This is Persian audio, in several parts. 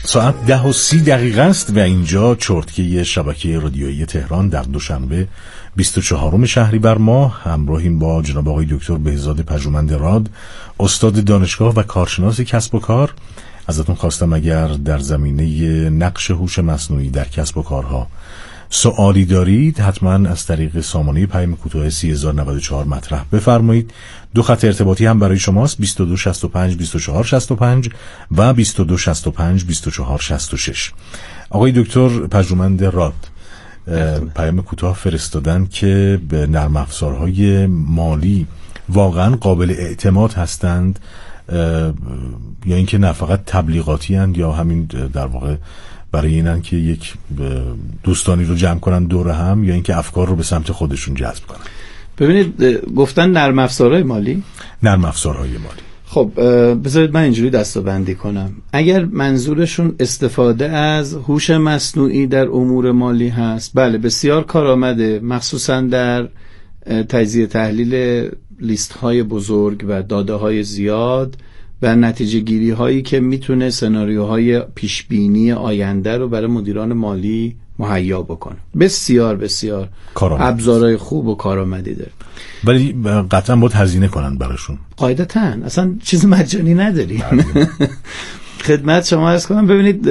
ساعت 10:30 است و اینجا چرتکه شبکه رادیویی تهران در دوشنبه 24 شهریور ماه همراهیم با جناب آقای دکتر بهزاد پژوهنده راد، استاد دانشگاه و کارشناس کسب و کار. ازتون خواستم اگر در زمینه نقش هوش مصنوعی در کسب و کارها سوالی دارید حتما از طریق سامانه پیام کوتاه 3094 مطرح بفرمایید. دو خط ارتباطی هم برای شماست: 2265 2465 و 2265 2466. آقای دکتر پژوهنده راد پیام کوتاه فرستادن که به نرم افزارهای مالی واقعا قابل اعتماد هستند یا اینکه نه فقط تبلیغاتی هستند یا همین در واقع برای اینن که یک دوستانی رو جمع کنن دور هم، یا اینکه افکار رو به سمت خودشون جذب کنن. ببینید گفتن نرم افزارهای مالی. نرم افزارهای مالی. خب بذارید من اینجوری دسته‌بندی کنم. اگر منظورشون استفاده از هوش مصنوعی در امور مالی هست، بله بسیار کارآمده، مخصوصا در تجزیه تحلیل لیست های بزرگ و داده های زیاد و نتیجه گیری هایی که میتونه سناریوهای پیش بینی آینده رو برای مدیران مالی مهیا بکنه. بسیار بسیار ابزارهای خوب و کارآمدی داره، ولی قطعا باید هزینه کنن براشون. قاعدتاً اصلا چیز مجانی نداریم. خدمت شما عرض کنم، ببینید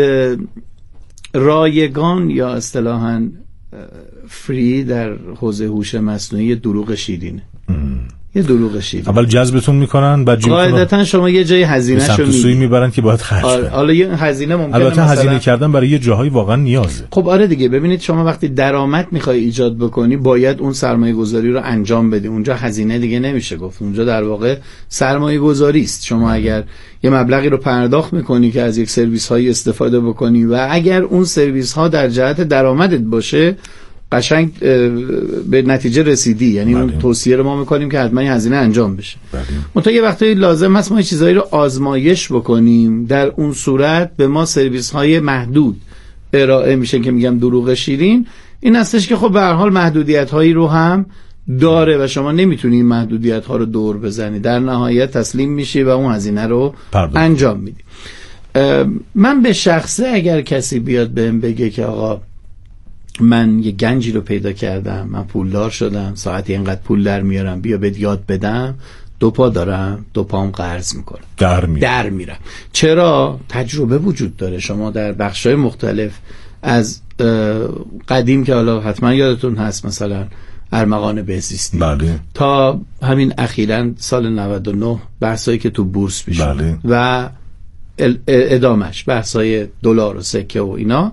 رایگان یا اصطلاحاً فری در حوزه هوش مصنوعی دروغ شیرینه. یه دروغ شیرین. اول جذبتون میکنن، بعد قاعدتاً شما یه جای هزینه‌شو میبرن که باید خرج کنن. حالا یه هزینه ممکنه، البته هزینه کردن برای یه جاهایی واقعا نیازه. خب آره دیگه، ببینید شما وقتی درآمد میخوای ایجاد بکنی باید اون سرمایه گذاری رو انجام بدی. اونجا هزینه دیگه نمیشه گفت، اونجا در واقع سرمایه گذاری است. شما اگر یه مبلغی رو پرداخت میکنی که از یک سرویس های استفاده بکنی و اگر اون سرویس ها در جهت درآمدت باشه قشنگ به نتیجه رسیدی، یعنی اون توصیه رو ما میکنیم که حتما هزینه انجام بشه. منتها یه وقتایی لازم هست ما چیزایی رو آزمایش بکنیم، در اون صورت به ما سرویس های محدود ارائه میشه که میگم دروغ شیرین. این هستش که خب به هر حال محدودیت هایی رو هم داره و شما نمیتونی این محدودیت ها رو دور بزنی، در نهایت تسلیم میشی و اون هزینه رو انجام میدی. من به شخصه اگر کسی بیاد بهم بگه که آقا من یه گنجی رو پیدا کردم، من پولدار شدم، ساعتی اینقدر پول در میارم، بیا بهت یاد بدم، دو پا دارم، دو پام قرض میکنم، در میرم. چرا؟ تجربه وجود داره. شما در بخشای مختلف از قدیم که حالا حتما یادتون هست، مثلا ارمغان بهزیستی تا همین اخیراً سال 99 بحثایی که تو بورس پیش اومد و ادامش بحثای دلار و سکه و اینا،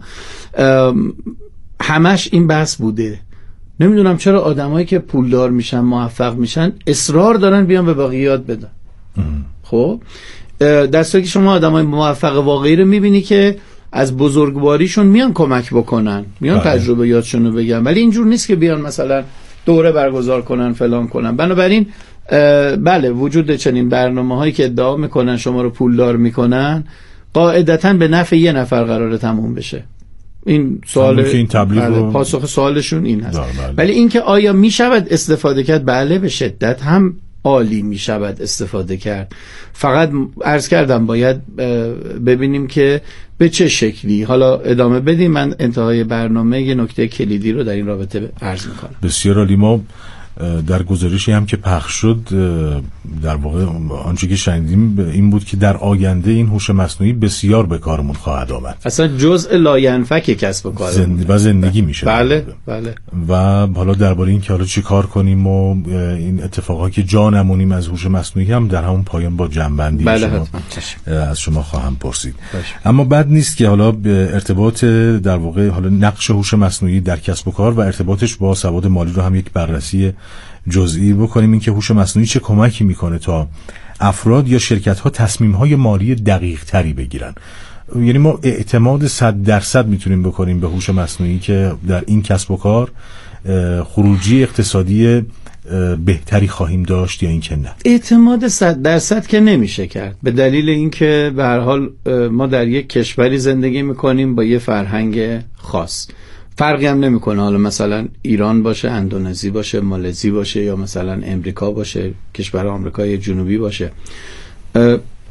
همش این بحث بوده. نمیدونم چرا آدمایی که پولدار میشن، موفق میشن، اصرار دارن بیان به باقی یاد بدن. خب در صورتی که شما آدمای موفق واقعی رو میبینی که از بزرگواریشون میان کمک بکنن، میان تجربه یادشون رو بگن، ولی اینجور نیست که بیان مثلا دوره برگزار کنن فلان کنن. بنابراین بله وجود چنین برنامه‌هایی که ادعا میکنن شما رو پولدار میکنن، قاعدتاً به نفع یه نفر قراره تموم بشه. این سوال این تبلیغ پاسخ سوالشون این هست. ولی اینکه آیا می شود استفاده کرد؟ بله به شدت هم عالی می شود استفاده کرد. فقط عرض کردم باید ببینیم که به چه شکلی. حالا ادامه بدیم، من انتهای برنامه یه نکته کلیدی رو در این رابطه عرض میکنم. بسیار عالی. ما در گزارشی هم که پخش شد در واقع آنچه که شنیدیم این بود که در آینده این هوش مصنوعی بسیار به کارمون خواهد آمد، اصلا جزء لاینفک کسب و کار و زندگی میشه. بله. و حالا درباره این که حالا چی کار کنیم و این اتفاقا که جا نمونیم از هوش مصنوعی هم در همون پایان با جنبندی از شما خواهم پرسید. اما بد نیست که حالا ارتباط در واقع حالا نقش هوش مصنوعی در کسب و کار و ارتباطش با سواد مالی رو هم یک بررسی جزئی بکنیم. این که هوش مصنوعی چه کمکی میکنه تا افراد یا شرکت‌ها تصمیم‌های مالی دقیق‌تری بگیرن. یعنی ما اعتماد 100% میتونیم بکنیم به هوش مصنوعی که در این کسب و کار خروجی اقتصادی بهتری خواهیم داشت یا این که نه؟ اعتماد 100% که نمیشه کرد، به دلیل اینکه به هر حال ما در یک کشوری زندگی میکنیم با یه فرهنگ خاص. فرقی هم نمیکنه حالا مثلا ایران باشه، اندونزی باشه، مالزی باشه، یا مثلا امریکا باشه، کشور آمریکای جنوبی باشه.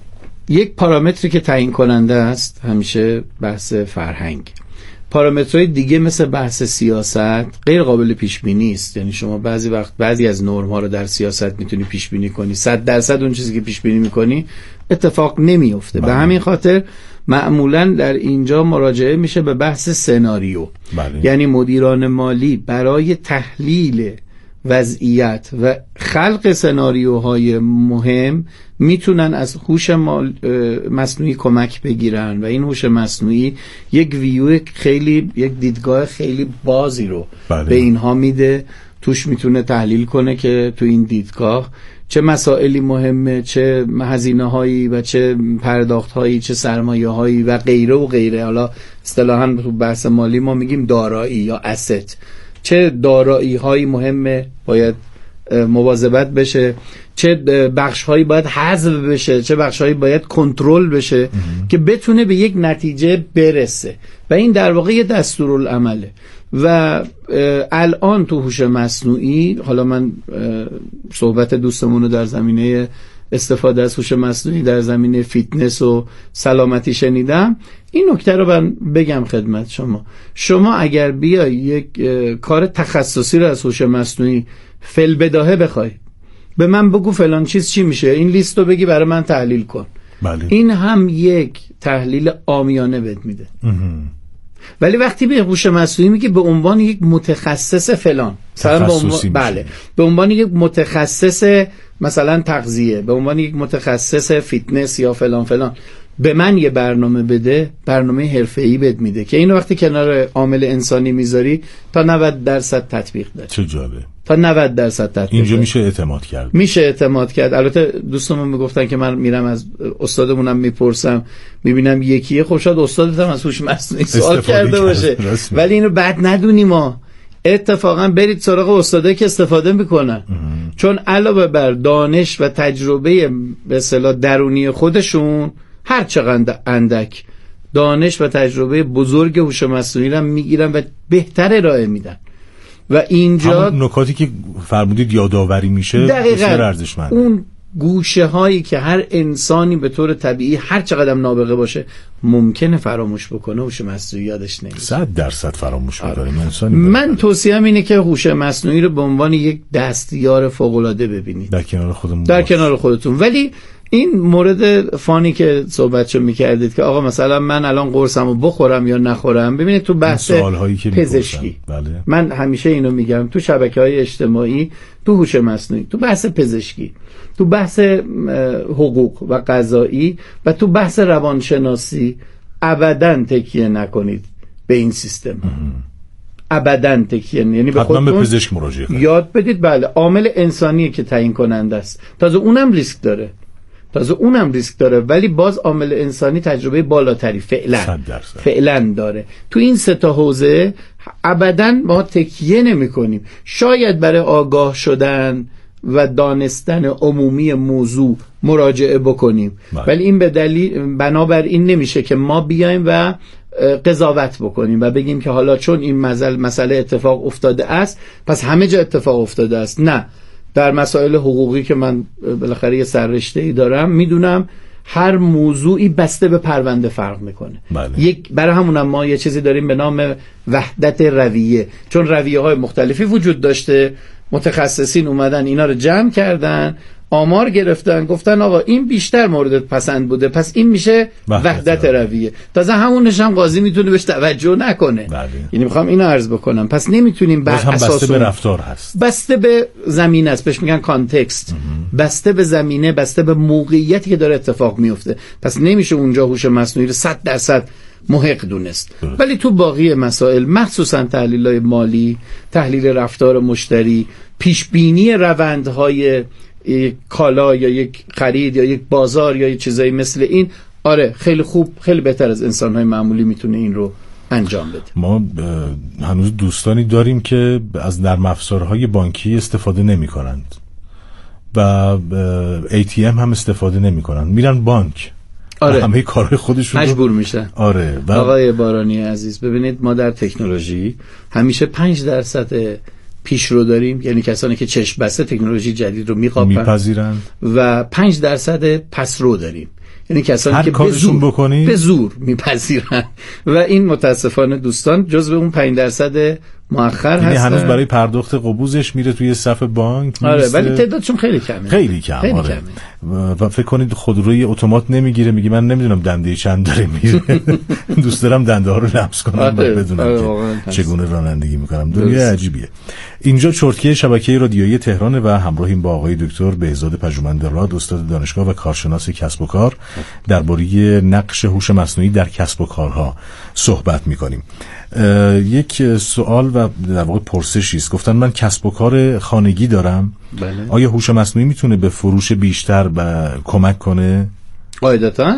یک پارامتری که تعیین کننده است همیشه بحث فرهنگ. پارامترهای دیگه مثل بحث سیاست غیر قابل پیش بینی است. یعنی شما بعضی وقت بعضی از نرم ها رو در سیاست میتونی پیش بینی کنی، 100% اون چیزی که پیش بینی میکنی اتفاق نمیفته. به همین خاطر معمولا در اینجا مراجعه میشه به بحث سناریو. یعنی مدیران مالی برای تحلیل وضعیت و خلق سناریوهای مهم میتونن از هوش مصنوعی کمک بگیرن و این هوش مصنوعی یک یک دیدگاه خیلی بازی رو به اینها میده. توش میتونه تحلیل کنه که تو این دیدگاه چه مسائلی مهمه، چه هزینه هایی و چه پرداخت هایی، چه سرمایه هایی و غیره و غیره. حالا اصطلاحاً تو بحث مالی ما میگیم دارایی یا asset. چه دارایی هایی مهمه باید مواظبت بشه، چه بخش هایی باید حذف بشه، چه بخش هایی باید کنترل بشه که بتونه به یک نتیجه برسه و این در واقع یه دستورالعمله. و الان تو هوش مصنوعی، حالا من صحبت دوستمون رو در زمینه استفاده از هوش مصنوعی در زمینه فیتنس و سلامتی شنیدم، این نکته رو من بگم خدمت شما اگر بیای یک کار تخصصی رو از هوش مصنوعی فی‌البداهه بخوای به من بگو فلان چیز چی میشه، این لیست رو بگی برای من تحلیل کن، این هم یک تحلیل عامیانه بهت میده. ولی وقتی به هوش مصنوعی میگه به عنوان یک متخصص فلان، به عنوان یک متخصص مثلا تغذیه، به عنوان یک متخصص فیتنس یا فلان فلان، به من یه برنامه بده، برنامه حرفه‌ای بهت میده که اینو وقتی کنار عامل انسانی میذاری تا 90% تطبیق داره. چه جالب. تا 90% تطبیق اینجا میشه اعتماد کرد. میشه اعتماد کرد. البته دوستمون میگفتن که من میرم از استادمونم میپرسم، میبینم یکیه، خب شاید استادتم از هوش مصنوعی سوال کرده باشه، ولی اینو بد ندونیم ما. اتفاقا برید سراغ استادایی که استفاده میکنن، چون علاوه بر دانش و تجربه به اصطلاح درونی خودشون، هر چقدر اندک دانش و تجربه بزرگ هوش مصنوعی رو میگیرن و بهتر ارائه میدن. و اینجا همون نکاتی که فرمودید یادآوری میشه بسیار ارزشمنده. اون گوشه هایی که هر انسانی به طور طبیعی هر چقدر نابغه باشه ممکنه فراموش بکنه، هوش مصنوعی یادش نمیره. 100% فراموش می‌کنه. من توصیه‌ام اینه که هوش مصنوعی رو به عنوان یک دستیار فوق‌العاده ببینید در کنار خودتون. ولی این مورد فانی که صحبتشو میکردید که آقا مثلا من الان قرصمو بخورم یا نخورم، ببینید تو بحث پزشکی، من همیشه اینو میگم، تو شبکه‌های اجتماعی، تو هوش مصنوعی، تو بحث پزشکی، تو بحث حقوق و قضایی و تو بحث روانشناسی ابداً تکیه نکنید به این سیستم. ابداً تکیه، یعنی به خودتون به پزشک مراجعه کنید، یاد بدید. بله، عامل انسانیه که تعیین کننده است، تازه اونم ریسک داره، ولی باز عامل انسانی تجربه بالاتری فعلا داره. تو این سه تا حوزه ابداً ما تکیه نمی کنیم. شاید برای آگاه شدن و دانستن عمومی موضوع مراجعه بکنیم، ولی این بنابر این نمیشه که ما بیایم و قضاوت بکنیم و بگیم که حالا چون این مسئله اتفاق افتاده است پس همه جا اتفاق افتاده است. نه، در مسائل حقوقی که من بالاخره یه سررشته‌ای دارم، میدونم هر موضوعی بسته به پرونده فرق میکنه. برای همونم ما یه چیزی داریم به نام وحدت رویه، چون رویه‌های مختلفی وجود داشته، متخصصین اومدن اینا رو جمع کردن، آمار گرفتن، گفتن آقا این بیشتر موردت پسند بوده، پس این میشه وحدت رویه. تازه همونش هم قاضی میتونه بهش توجه نکنه. یعنی میخوام اینو عرض بکنم، پس نمیتونیم بر اساس بسته به رفتار هست، بسته به زمینه است، بهش میگن کانتکست، بسته به زمینه، بسته به موقعیتی که داره اتفاق میفته. پس نمیشه اونجا هوش مصنوعی رو 100% محق دونست. ولی تو باقی مسائل، مخصوصا تحلیل‌های مالی، تحلیل رفتار مشتری، پیش بینی روندهای یک کالا یا یک خرید یا یک بازار یا یک چیزایی مثل این، آره خیلی خوب، خیلی بهتر از انسان‌های معمولی میتونه این رو انجام بده. ما هنوز دوستانی داریم که از نرم افزارهای بانکی استفاده نمی‌کنند و ATM هم استفاده نمی‌کنند، میرن بانک. آره، همه کارهای خودشون مجبور میشن. آره. آقای بارانی عزیز، ببینید ما در تکنولوژی همیشه 5% پیشرو داریم، یعنی کسانی که چشم بسته تکنولوژی جدید رو میپذیرند، و 5% پسرو داریم، یعنی کسانی که به زور میپذیرن و این متاسفانه دوستان جزو اون 5% مؤخر هستن. یعنی هنوز برای پرداخت قبوزش میره توی صف بانک. آره ولی تعدادشون خیلی کمه. خیلی کمه. و فکر کنید خودروی اتومات نمیگیره، میگه من نمیدونم دنده چند داره میره. دوست دارم دنده ها رو لمس کنم بدونم که چگونه رانندگی میکنم. دنیای عجیبیه. اینجا چرتکی شبکه رادیویی تهران و همراهیم با آقای دکتر بهزاد پژوهنده راد، استاد دانشگاه و کارشناس کسب و کار، درباره نقش هوش مصنوعی در کسب و کارها صحبت میکنیم. یک سوال و در واقع پرسشی است. گفتن من کسب و کار خانگی دارم. بله. آیا هوش مصنوعی میتونه به فروش بیشتر کمک کنه؟ قاعدتاً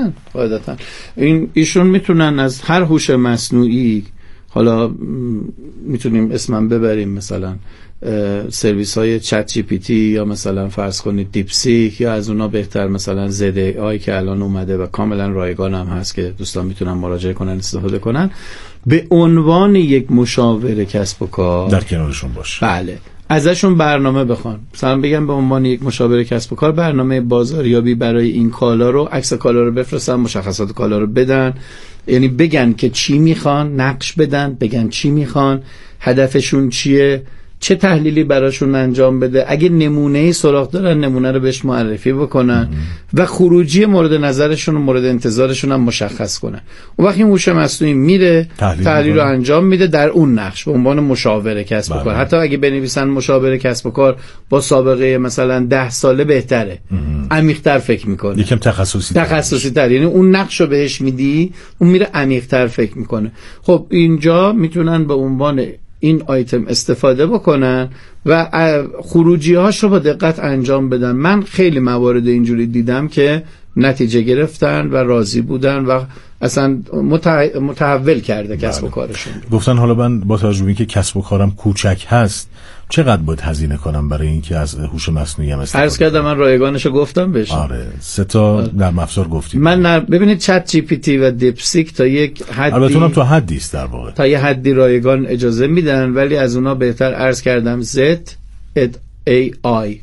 ایشون میتونن از هر هوش مصنوعی، حالا میتونیم اسمم ببریم، مثلا سرویس های چت جی پی تی یا مثلا فرض کنید دیپسیک یا از اونا بهتر مثلا زد ای آی که الان اومده و کاملا رایگان هم هست که دوستان میتونن مراجعه کنن استفاده کنن، به عنوان یک مشاور کسب و کار در کنارشون باشه. بله، ازشون برنامه بخوان، مثلا بگم به عنوان یک مشاور کسب و کار برنامه بازاریابی برای این کالا رو، عکس کالا رو بفرستن، مشخصات کالا رو بدن، یعنی بگن که چی میخوان، نقش بدن، بگن چی میخوان، هدفشون چیه، چه تحلیلی براشون انجام بده، اگه نمونه‌ای سراغ دارن نمونه رو بهش معرفی بکنن و خروجی مورد نظرشون و مورد انتظارشون هم مشخص کنن. اون وقت این هوش مصنوعی میره تحلیل رو انجام میده در اون نقش به عنوان مشاور کسب و کار. حتی اگه بنویسن مشاور کسب و کار با سابقه مثلا 10 ساله بهتره، عمیق‌تر فکر میکنه، یکم تخصصی تر، یعنی اون نقش رو بهش میدی اون میره عمیق‌تر فکر میکنه. خب اینجا میتونن به عنوان این آیتم استفاده بکنن و خروجی هاش رو با دقت انجام بدن. من خیلی موارد اینجوری دیدم که نتیجه گرفتن و راضی بودن و اصلا متحول کرده کسب و کارشون. گفتن حالا من با توجه به اینکه کسب و کارم کوچک هست چقدر باید هزینه کنم برای اینکه از هوش مصنوعی هم استفاده کنم؟ عرض کردم من رایگانشو گفتم بهش. آره 3 نرم افزار گفتیم. من ببینید چت جی پی تی و دیپسیک تا یک حدی، البته اونم تا حدی است در واقع، تا یه حدی رایگان اجازه میدن، ولی از اونا بهتر عرض کردم زد ای آی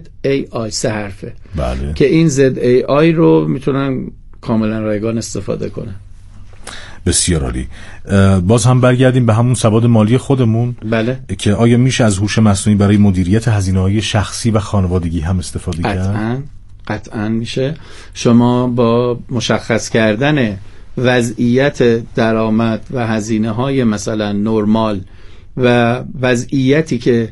3 حرفه. بله. که این زد ای آی رو میتونن کاملا رایگان استفاده کنن. بسیار عالی. باز هم برگردیم به همون سواد مالی خودمون. بله. که آیا میشه از هوش مصنوعی برای مدیریت هزینه‌های شخصی و خانوادگی هم استفاده کرد؟ قطعاً میشه. شما با مشخص کردن وضعیت درآمد و هزینه‌های مثلا نرمال و وضعیتی که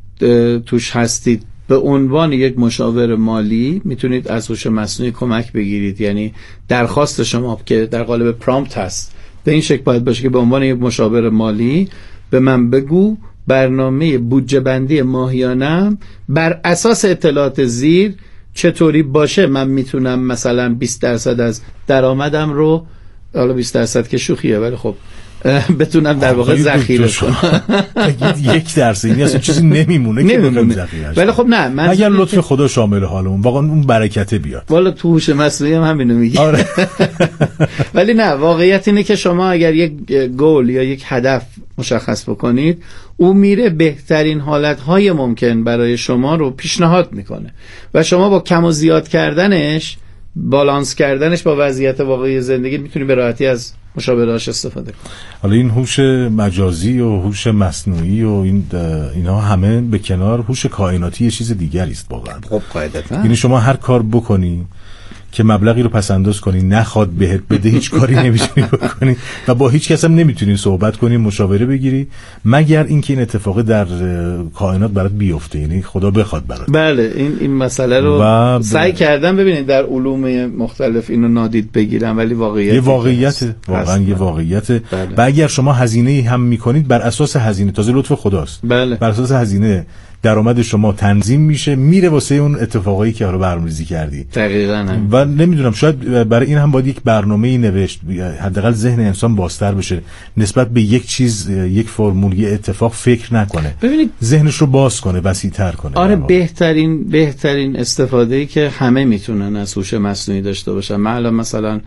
توش هستید به عنوان یک مشاور مالی میتونید از هوش مصنوعی کمک بگیرید. یعنی درخواست شما که در قالب پرامپت هست به این شکل باید باشه که به عنوان یک مشاور مالی به من بگو برنامه بودجه بندی ماهیانم بر اساس اطلاعات زیر چطوری باشه من میتونم مثلا 20% از درآمدم رو، حالا 20% که شوخیه ولی خب بتونم در واقع ذخیره کنم. اگه 1% این اصلا چیزی نمیمونه که بتونم ذخیره. ولی خب نه، من اگر لطف خدا شامل حالمون واقعا اون برکته بیاد. والا تو هوش مصنوعی هم همینو میگه. آره. ولی نه، واقعیت اینه که شما اگر یک گول یا یک هدف مشخص بکنید او میره بهترین حالتهای ممکن برای شما رو پیشنهاد میکنه و شما با کم و زیاد کردنش، بالانس کردنش با وضعیت واقعی زندگی میتونی به راحتی از مشابهش استفاده کنید. حالا این هوش مجازی و هوش مصنوعی و اینا همه به کنار، هوش کائناتی یه چیز دیگری است واقعا. خب قاعدتا یعنی شما هر کار بکنی که مبلغی رو پس انداز کنی نخواد بهت بده هیچ کاری نمیتونی بکنی و با هیچ کس هم نمیتونی صحبت کنی، مشاوره بگیری، مگر اینکه این اتفاق در کائنات برات بیفته، یعنی خدا بخواد برات. بله این مسئله رو سعی کردم ببینید در علوم مختلف اینو نادید بگیرم، ولی واقعیت یه واقعیت واقعا یه واقعیت. بله. و اگر شما هزینه هم میکنید بر اساس هزینه، تازه لطف خداست. بله. بر اساس هزینه درآمد شما تنظیم میشه، میره واسه اون اتفاقایی که حالا برنامه‌ریزی کردی. دقیقاً. و نمیدونم شاید برای این هم باید یک برنامه‌ای نوشت، حداقل ذهن انسان بازتر بشه نسبت به یک چیز، یک فرمول، یک اتفاق فکر نکنه. ببینید ذهنش رو باز کنه، وسیع‌تر کنه. آره بهترین استفاده‌ای که همه میتونن از هوش مصنوعی داشته باشن. من مثلا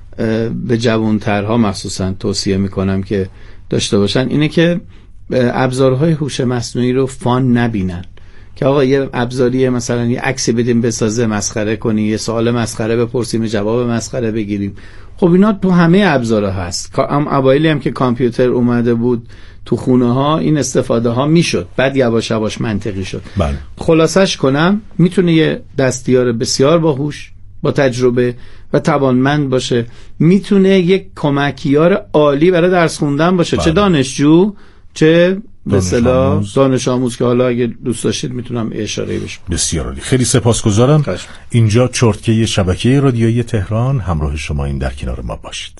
به جوان‌ترها مخصوصا توصیه میکنم که داشته باشن اینه که ابزارهای هوش مصنوعی رو فان نبینن. که آقا یه ابزاریه مثلا یه عکسی بدیم بسازه، مسخره کنی، یه سوال مسخره بپرسیم جواب مسخره بگیریم. خب اینا تو همه ابزارها هست. اوایلی هم که کامپیوتر اومده بود تو خونه ها این استفاده ها میشد، بعد یواش یواش منطقی شد. بله. خلاصش کنم میتونه یه دستیار بسیار باهوش با تجربه و توانمند باشه، میتونه یک کمکیار عالی برای درس خوندن باشه. بله. چه دانشجو چه به اصطلاح دانش آموز، که حالا اگه دوست داشتید میتونم اشاره بشم. بسیار عالی، خیلی سپاسگزارم. اینجا چرتکه شبکه رادیویی تهران، همراه شما این در کنار ما باشید.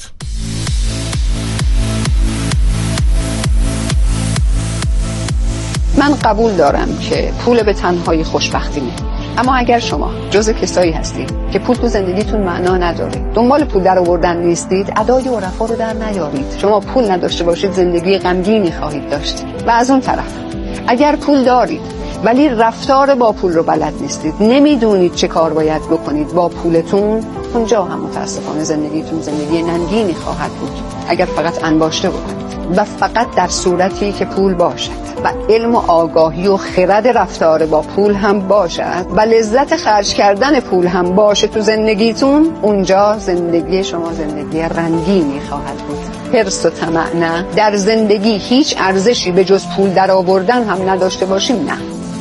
من قبول دارم که پول به تنهایی خوشبختی نیست، اما اگر شما جز کسایی هستید که پول تو زندگیتون معنا نداره، دنبال پول در آوردن نیستید، ادای و رفاه رو در نیارید. شما پول نداشته باشید زندگی غمگینی خواهید داشت. و از اون طرف اگر پول دارید ولی رفتار با پول رو بلد نیستید، نمیدونید چه کار باید بکنید با پولتون، اونجا هم متاسفانه زندگیتون زندگی ننگینی خواهد بود. اگر فقط انباشته بکنید و فقط در صورتی که پول باشد و علم و آگاهی و خرد رفتار با پول هم باشد و لذت خرج کردن پول هم باشه تو زندگیتون، اونجا زندگی شما زندگی رنگینی خواهد بود. حرص و طمع نه، در زندگی هیچ ارزشی به جز پول در آوردن هم نداشته باشیم نه.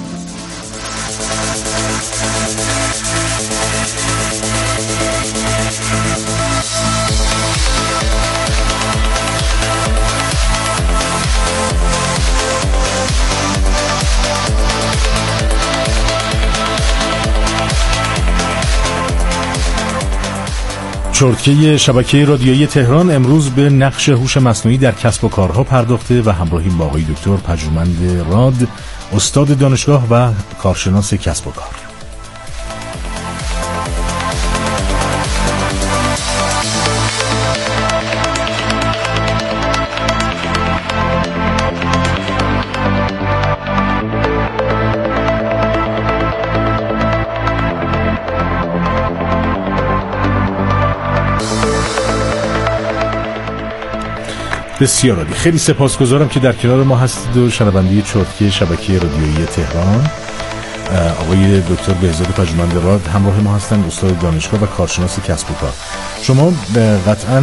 چرتکه شبکه رادیویی تهران امروز به نقش هوش مصنوعی در کسب و کارها پرداخته و همراهیم با آقای دکتر پژومند راد، استاد دانشگاه و کارشناس کسب و کار. بسیار عالی، خیلی سپاسگزارم که در کنار ما هستید و شنونده چرتکه شبکه رادیویی تهران. آقای دکتر بهزاد پژومند راد همراه ما هستند، استاد دانشگاه و کارشناس کسب و کار. شما قطعاً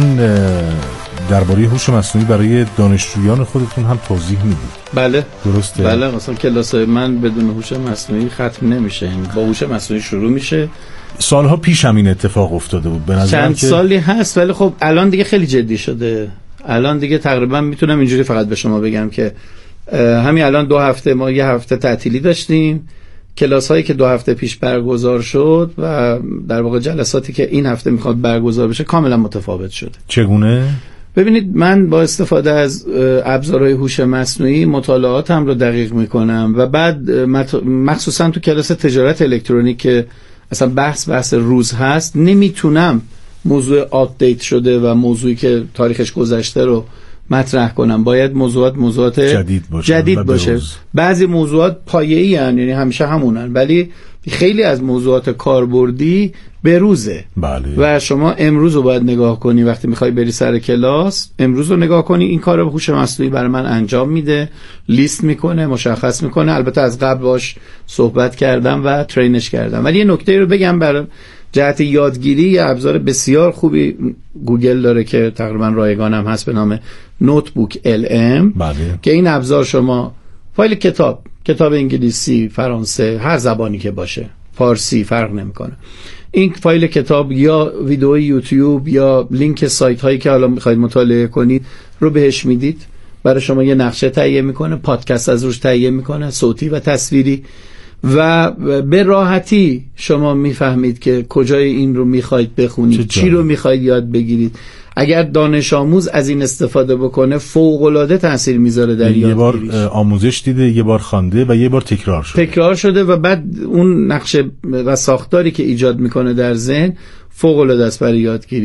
درباره هوش مصنوعی برای دانشجویان خودتون هم توضیح میدید. بله درسته. بله، مثلا کلاس من بدون هوش مصنوعی ختم نمیشه، با هوش مصنوعی شروع میشه. سالها پیش هم این اتفاق افتاده بود به نظرم، چند سالی هست، ولی خب الان دیگه خیلی جدی شده. الان دیگه تقریبا میتونم اینجوری فقط به شما بگم که همین الان 2 هفته ما یه هفته تعطیلی داشتیم. کلاس هایی که 2 هفته پیش برگزار شد و در واقع جلساتی که این هفته میخواد برگزار بشه کاملا متفاوت شده. چگونه؟ ببینید، من با استفاده از ابزارهای هوش مصنوعی مطالعاتم رو دقیق میکنم و بعد مخصوصا تو کلاس تجارت الکترونیک که اصلا بحث روز هست، نمیتونم موضوع آپدیت شده و موضوعی که تاریخش گذشته رو مطرح کنم. باید موضوعات جدید باشه. بعضی موضوعات پایه‌ای هستند، یعنی همیشه همونن، ولی خیلی از موضوعات کاربردی به روزه. بله. و شما امروز رو باید نگاه کنی وقتی میخوای بری سر کلاس. امروز رو نگاه کنی، این کار رو هوش مصنوعی برای من انجام میده، لیست میکنه، مشخص میکنه. البته از قبل باش صحبت کردم و ترینش کردم. ولی یه نکته رو بگم، برای جهت یادگیری یه ابزار بسیار خوبی گوگل داره که تقریبا رایگان هم هست به نام نوتبوک LM. بله. که این ابزار شما فایل کتاب انگلیسی، فرانسه، هر زبانی که باشه، فارسی فرق نمیکنه، این فایل کتاب یا ویدیو یوتیوب یا لینک سایت هایی که حالا میخواید مطالعه کنید رو بهش میدید، برای شما یه نقشه تهیه میکنه، پادکست از روش تهیه میکنه، صوتی و تصویری، و به راحتی شما میفهمید که کجای این رو میخواید بخونید، چی رو میخواید یاد بگیرید. اگر دانش آموز از این استفاده بکنه فوق‌العاده تاثیر میذاره در یادگیریش. یه بار آموزش دیده، یه بار خوانده و یه بار تکرار شده و بعد اون نقشه و ساختاری که ایجاد میکنه در ذهن فوق‌العاده است برای یادگیری.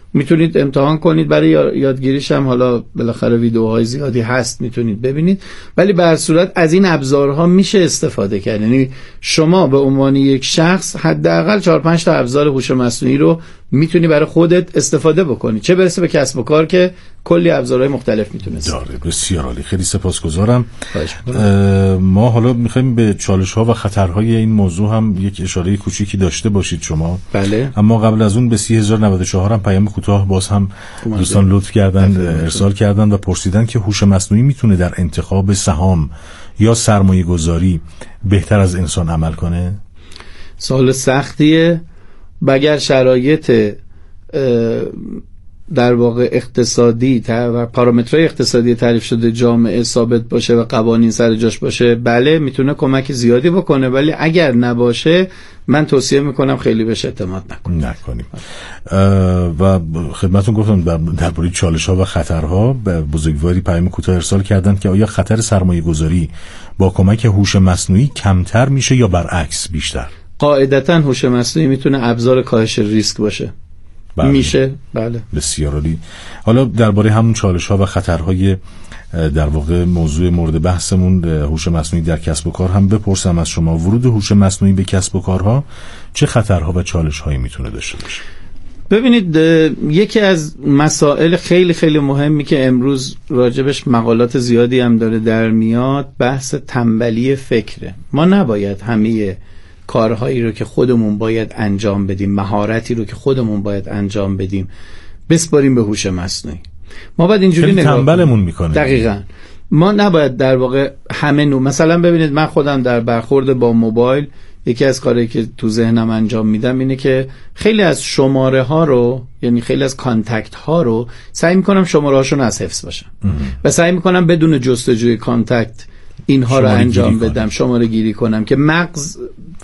میتونید امتحان کنید، برای یادگیریش هم حالا بالاخره ویدیوهای زیادی هست میتونید ببینید، ولی به هر صورت از این ابزارها میشه استفاده کرد. یعنی شما به عنوان یک شخص حداقل 4-5 تا ابزار هوش مصنوعی رو میتونی برای خودت استفاده بکنی، چه برسه به کسب و کار که کلی ابزارهای مختلف میتونه داره. بسیار عالی، خیلی سپاسگزارم. ما حالا میخوایم به چالش‌ها و خطرهای این موضوع هم یک اشاره کوچیکی داشته باشید شما. بله. اما قبل از اون به 30094 هم پیام کوتاه باز هم دوستان لطف کردن ارسال کردن و پرسیدن که هوش مصنوعی میتونه در انتخاب سهام یا سرمایه گذاری بهتر از انسان عمل کنه؟ سوال سختیه. اگر شرایط در واقع اقتصادی و پارامترهای اقتصادی تعریف شده جامعه ثابت باشه و قوانین سر جاش باشه، بله میتونه کمک زیادی بکنه، ولی اگر نباشه من توصیه میکنم خیلی بهش اعتماد نکنیم. و خدمتتون گفتم درباره چالش‌ها و خطرها به بزرگواری پیام کوتاه ارسال کردن که آیا خطر سرمایه گذاری با کمک هوش مصنوعی کمتر میشه یا برعکس بیشتر؟ قاعدتاً هوش مصنوعی میتونه ابزار کاهش ریسک باشه. میشه. بله. بسیار عالی. حالا درباره همون چالش‌ها و خطرهای در واقع موضوع مورد بحثمون هوش مصنوعی در کسب و کار هم بپرسم از شما. ورود هوش مصنوعی به کسب و کارها چه خطرها و چالش‌هایی میتونه داشته باشه؟ ببینید، یکی از مسائل خیلی خیلی مهمی که امروز راجبش مقالات زیادی هم داره در میاد، بحث تنبلی فکره. ما نباید همه کارهایی رو که خودمون باید انجام بدیم، مهارتی رو که خودمون باید انجام بدیم بسپاریم به هوش مصنوعی. ما باید اینجوری نگاه کنیم. تنبلمون میکنه. دقیقاً. ما نباید در واقع همه مثلا ببینید، من خودم در برخورد با موبایل یکی از کارهایی که تو ذهنم انجام میدم اینه که خیلی از شماره ها رو، یعنی خیلی از کانتکت ها رو سعی میکنم شماره هاشون از حفظ باشن و سعی میکنم بدون جستجوی کانتکت اینها رو انجام بدم، شماره گیری کنم که مغز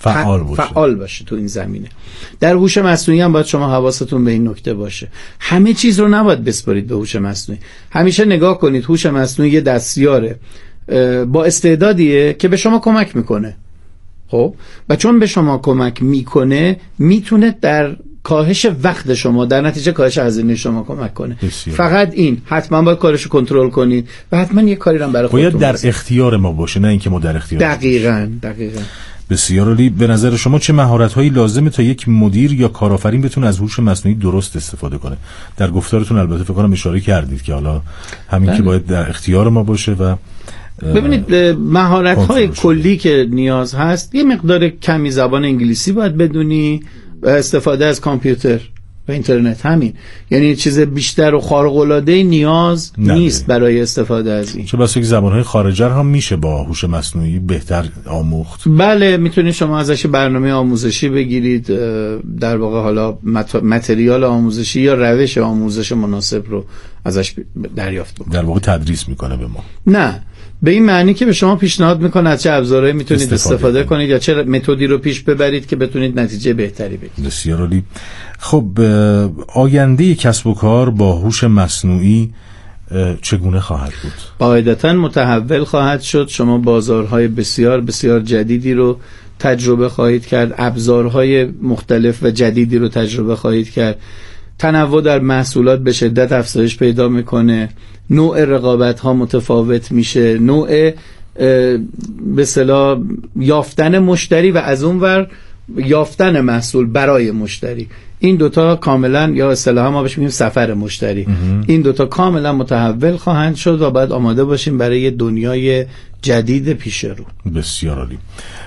فعال باشه تو این زمینه. در هوش مصنوعی هم باید شما حواستون به این نکته باشه، همه چیز رو نباید بسپارید به هوش مصنوعی. همیشه نگاه کنید هوش مصنوعی یه دستیاره با استعدادیه که به شما کمک میکنه. خب و چون به شما کمک میکنه میتونه در کاهش وقت شما، در نتیجه کاهش هزینه شما کمک کنه. فقط این حتما باید کارشو کنترل کنید و حتما یه کاری رو برای خودتون باید در اختیار ما باشه، نه اینکه ما در اختیار. دقیقاً. بسیار عالی. به نظر شما چه مهارت‌هایی لازمه تا یک مدیر یا کارآفرین بتونه از هوش مصنوعی درست استفاده کنه؟ در گفتارتون البته فکر کنم اشاره کردید که حالا همین که باید در اختیار ما باشه و ببینید مهارت‌های کلی که نیاز هست، یه مقدار کمی زبان انگلیسی باید بدونی و استفاده از کامپیوتر و اینترنت. همین، یعنی چیز بیشتر و خارق‌العاده نیاز نیست برای استفاده از این. چه بسا که زبان‌های خارجه هم میشه با هوش مصنوعی بهتر آموخت. بله، میتونید شما ازش برنامه آموزشی بگیرید، در واقع حالا متریال آموزشی یا روش آموزش مناسب رو ازش دریافت بکنید. در واقع تدریس میکنه به ما؟ نه، به این معنی که به شما پیشنهاد میکنه از چه ابزارهایی میتونید استفاده کنید یا چه متدی رو پیش ببرید که بتونید نتیجه بهتری بگیرید. بسیار عالی. خب آینده کسب و کار با هوش مصنوعی چگونه خواهد بود؟ قاعدتاً متحول خواهد شد. شما بازارهای بسیار بسیار جدیدی رو تجربه خواهید کرد، ابزارهای مختلف و جدیدی رو تجربه خواهید کرد. تنوع در محصولات به شدت افزایش پیدا میکنه، نوع رقابت ها متفاوت میشه، نوع به اصطلاح یافتن مشتری و از اون ور یافتن محصول برای مشتری. این دوتا کاملا، یا اصطلاحا ما بهش میگیم سفر مشتری، این دوتا کاملا متحول خواهند شد و باید آماده باشیم برای دنیای جدید پیش رو. بسیار عالی.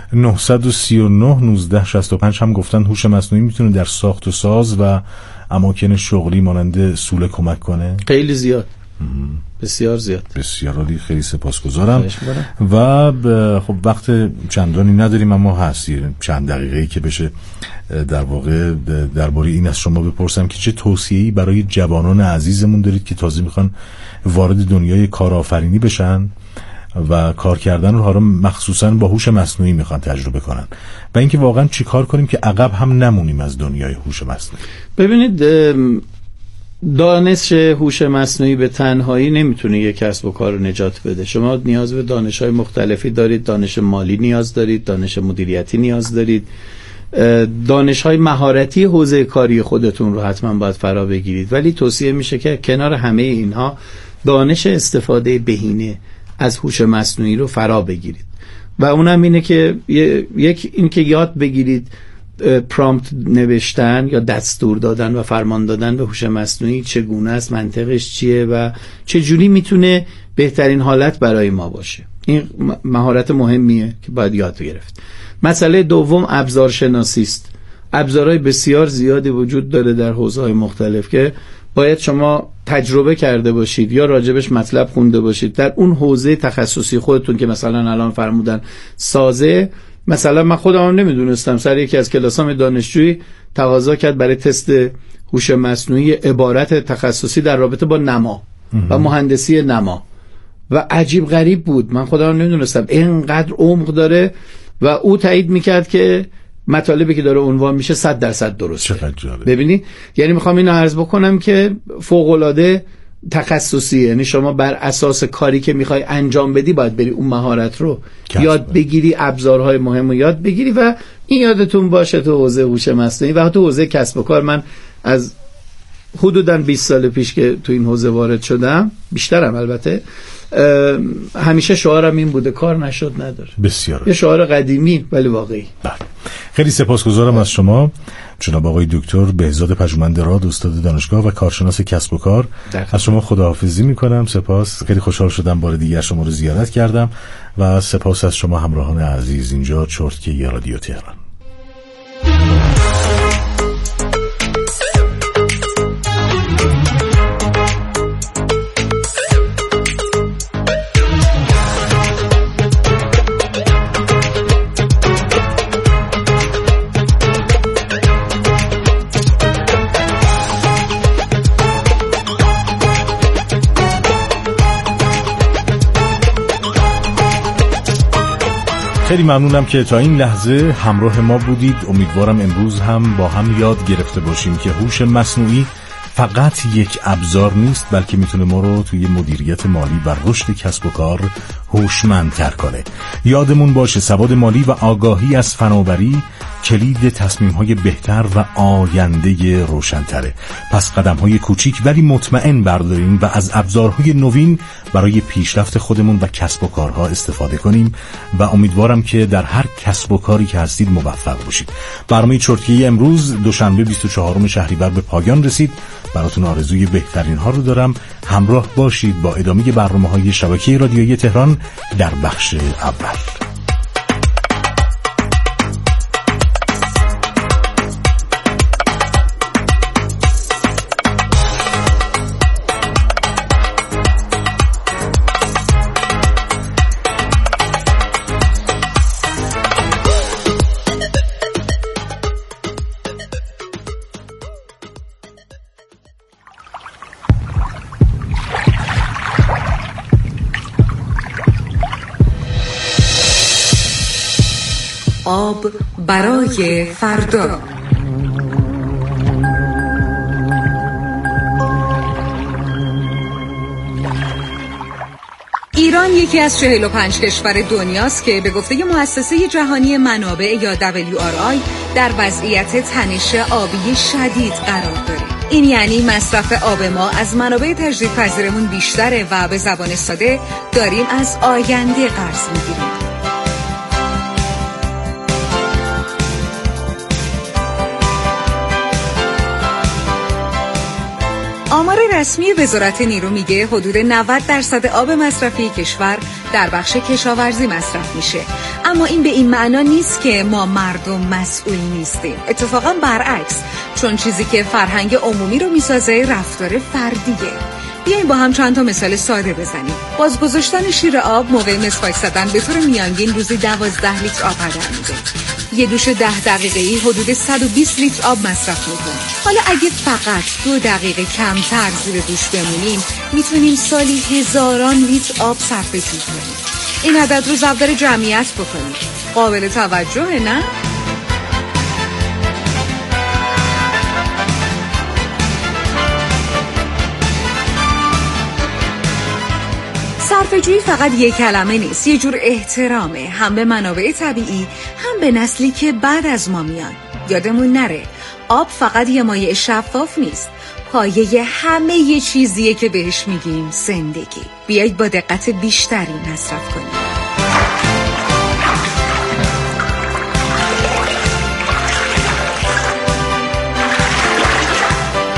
939-1965 هم گفتن هوش مصنوعی میتونه در ساخت و ساز و اماکن شغلی مانند سوله کمک کنه؟ خیلی زیاد. بسیار زیاد. بسیار عالی، خیلی سپاسگزارم. و خب وقت چندانی نداریم اما هست چند دقیقه‌ای که بشه در واقع درباره این از شما بپرسم که چه توصیه‌ای برای جوانان عزیزمون دارید که تازه میخوان وارد دنیای کارآفرینی بشن و کار کردن رو مخصوصا با هوش مصنوعی میخوان تجربه کنن و اینکه واقعا چی کار کنیم که عقب هم نمونیم از دنیای هوش مصنوعی؟ ببینید، دانش هوش مصنوعی به تنهایی نمیتونه یک کسب و کار رو نجات بده. شما نیاز به دانش‌های مختلفی دارید، دانش مالی نیاز دارید، دانش مدیریتی نیاز دارید، دانش‌های مهارتی حوزه کاری خودتون رو حتما باید فرا بگیرید، ولی توصیه میشه که کنار همه اینها دانش استفاده بهینه از هوش مصنوعی رو فرا بگیرید و اونم اینه که یک این که یاد بگیرید پرامپت نوشتن یا دستور دادن و فرمان دادن به هوش مصنوعی چگونه است، منطقش چیه و چه جوری میتونه بهترین حالت برای ما باشه. این مهارت مهمیه که باید یاد گرفت. مسئله دوم ابزارشناسی است. ابزارهای بسیار زیادی وجود داره در حوزه‌های مختلف که باید شما تجربه کرده باشید یا راجبش مطلب خونده باشید در اون حوزه تخصصی خودتون که مثلا الان فرمودن سازه. مثلا من خودم نمیدونستم، سر یکی از کلاسام دانشجویی تقاضا کرد برای تست هوش مصنوعی عبارت تخصصی در رابطه با نما و مهندسی نما و عجیب غریب بود. من خودم نمیدونستم اینقدر عمق داره و او تایید میکرد که مطالبی که داره عنوان میشه 100% درسته. ببینید، یعنی میخوام اینو عرض بکنم که فوق‌العاده تخصصیه، یعنی شما بر اساس کاری که میخوای انجام بدی باید بری اون مهارت رو یاد بگیری، ابزارهای مهم رو یاد بگیری و این یادتون باشه تو حوزه هوش مصنوعی و تو حوزه کسب و کار. من از حدوداً 20 سال پیش که تو این حوزه وارد شدم، بیشترم البته، همیشه شعارم این بوده کار نشد نداره. بسیار یه شعار قدیمی ولی واقعی. بله. خیلی سپاسگزارم از شما جناب آقای دکتر بهزاد پژوهنده راد، استاد دانشگاه و کارشناس کسب و کار. از شما خداحافظی میکنم. سپاس. خیلی خوشحال شدم بار دیگر شما رو زیارت کردم و سپاس از شما همراهان عزیز اینجا چرتکه رادیو تهران. خیلی ممنونم که تا این لحظه همراه ما بودید. امیدوارم امروز هم با هم یاد گرفته باشیم که هوش مصنوعی فقط یک ابزار نیست، بلکه میتونه ما رو توی مدیریت مالی و رشد کسب و کار هوشمندتر کنه. یادمون باشه سواد مالی و آگاهی از فناوری کلید تصمیم‌های بهتر و آینده روشن‌تره. پس قدم‌های کوچیک ولی مطمئن برداریم و از ابزارهای نوین برای پیشرفت خودمون و کسب و کارها استفاده کنیم و امیدوارم که در هر کسب و کاری که هستید موفق باشید. برنامه چرتکه امروز دوشنبه 24 شهریور به پایان رسید. براتون آرزوی بهترین ها رو دارم. همراه باشید با ادامه برنامه‌های شبکه رادیویی تهران در بخش اول. آب برای فردا. ایران یکی از 45 کشور دنیاست که به گفته مؤسسه جهانی منابع یا WRI در وضعیت تنش آبی شدید قرار داره. این یعنی مصرف آب ما از منابع تجدیدپذیرمون بیشتره و به زبان ساده داریم از آینده قرض میگیریم. آمار رسمی وزارت نیرو میگه حدود 90% آب مصرفی کشور در بخش کشاورزی مصرف میشه. اما این به این معنا نیست که ما مردم مسئول نیستیم. اتفاقا برعکس، چون چیزی که فرهنگ عمومی رو میسازه رفتار فردیه. بیاییم با هم چند تا مثال ساده بزنیم. بازگذاشتن شیر آب موقع مسواک زدن به طور میانگین روزی 12 لیتر آب هدر میده. یه دوش 10 دقیقه‌ای حدود 120 لیتر آب مصرف میکنه. حالا اگه فقط 2 دقیقه کمتر زیر دوش بمونیم میتونیم سالی هزاران لیتر آب صرفه کنیم. این عدد رو ضرب در جمعیت بکنیم. قابل توجهه نه؟ صرف صرفه جویی فقط یک کلمه نیست، یه جور احترامه، هم به منابع طبیعی هم به نسلی که بعد از ما میان. یادمون نره آب فقط یه مایع شفاف نیست، پایه همه یه چیزیه که بهش میگیم زندگی. بیایید با دقت بیشتری مصرف کنیم.